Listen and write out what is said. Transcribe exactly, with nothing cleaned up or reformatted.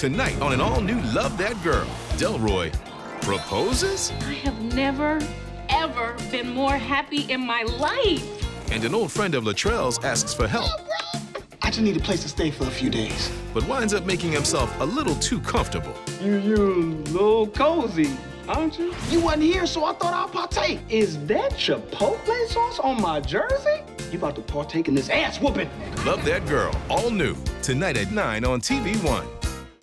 Tonight on an all-new Love That Girl, Delroy proposes? I have never, ever been more happy in my life. And an old friend of Latrell's asks for help. I just need a place to stay for a few days. But winds up making himself a little too comfortable. You, you little cozy, aren't you? You wasn't here, so I thought I'd partake. Is that Chipotle sauce on my jersey? You about to partake in this ass whooping. Love That Girl, all new, tonight at nine on T V One.